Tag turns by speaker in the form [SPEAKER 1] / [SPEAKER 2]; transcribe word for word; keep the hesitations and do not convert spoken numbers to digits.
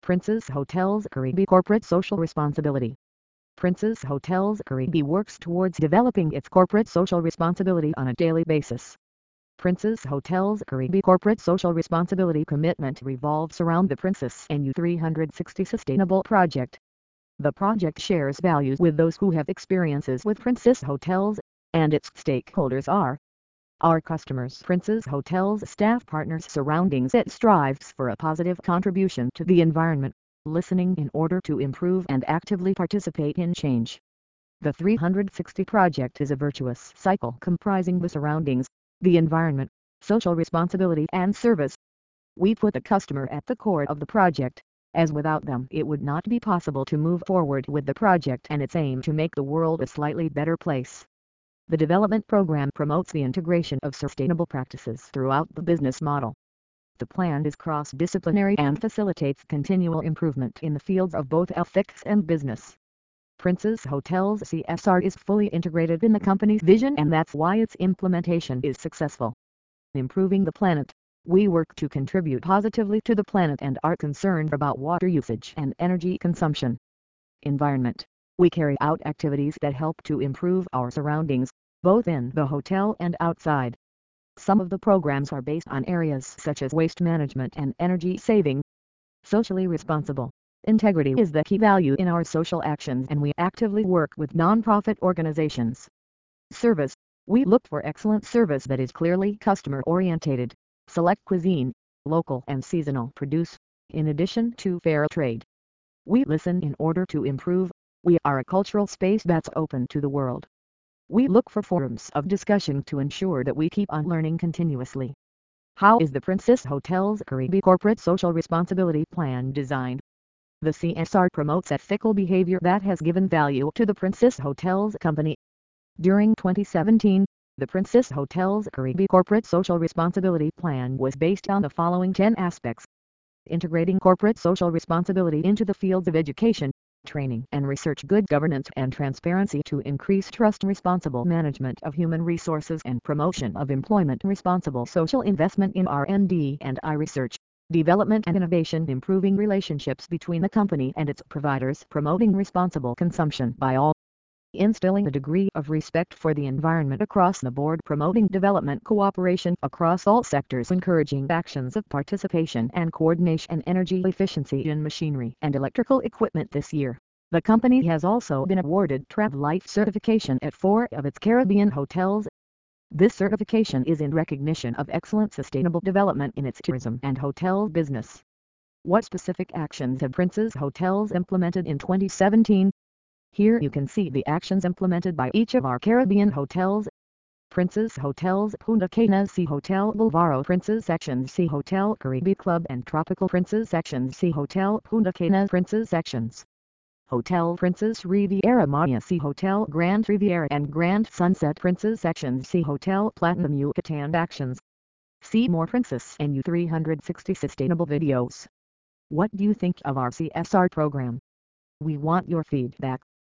[SPEAKER 1] Princess Hotels Caribbean Corporate Social Responsibility. Princess Hotels Caribbean works towards developing its corporate social responsibility on a daily basis. Princess Hotels Caribbean Corporate Social Responsibility commitment revolves around the Princess and U three sixty Sustainable Project. The project shares values with those who have experiences with Princess Hotels, and its stakeholders are our customers, Princess Hotels staff, partners, surroundings. It strives for a positive contribution to the environment, listening in order to improve and actively participate in change. The three sixty project is a virtuous cycle comprising the surroundings, the environment, social responsibility and service. We put the customer at the core of the project, as without them it would not be possible to move forward with the project and its aim to make the world a slightly better place. The development program promotes the integration of sustainable practices throughout the business model. The plan is cross-disciplinary and facilitates continual improvement in the fields of both ethics and business. Princess Hotels C S R is fully integrated in the company's vision, and that's why its implementation is successful. Improving the planet. We work to contribute positively to the planet and are concerned about water usage and energy consumption. Environment. We carry out activities that help to improve our surroundings, both in the hotel and outside. Some of the programs are based on areas such as waste management and energy saving. Socially responsible. Integrity is the key value in our social actions, and we actively work with non-profit organizations. Service. We look for excellent service that is clearly customer-oriented, select cuisine, local and seasonal produce, in addition to fair trade. We listen in order to improve. We are a cultural space that's open to the world. We look for forums of discussion to ensure that we keep on learning continuously. How is the Princess Hotels Caribbean Corporate Social Responsibility Plan designed? The C S R promotes ethical behavior that has given value to the Princess Hotels Company. During twenty seventeen, the Princess Hotels Caribbean Corporate Social Responsibility Plan was based on the following ten aspects. Integrating corporate social responsibility into the fields of education, training and research, good governance and transparency to increase trust, responsible management of human resources and promotion of employment, responsible social investment in R and D and I research, development and innovation, improving relationships between the company and its providers, promoting responsible consumption by all, instilling a degree of respect for the environment across the board, promoting development cooperation across all sectors, encouraging actions of participation and coordination, and energy efficiency in machinery and electrical equipment. This year, the company has also been awarded TravLife certification at four of its Caribbean hotels. This certification is in recognition of excellent sustainable development in its tourism and hotel business. What specific actions have Princess Hotels implemented in twenty seventeen? Here you can see the actions implemented by each of our Caribbean hotels. Princess Hotels Punta Cana C Hotel Bulvaro, Princess Sections C Hotel Caribbean Club and Tropical, Princess Sections C Hotel Punta Cana, Princess Sections Hotel Princess Riviera Maya C Hotel Grand Riviera and Grand Sunset, Princess Sections C Hotel Platinum Yucatan. Actions. See more Princess and U three sixty sustainable videos. What do you think of our C S R program? We want your feedback.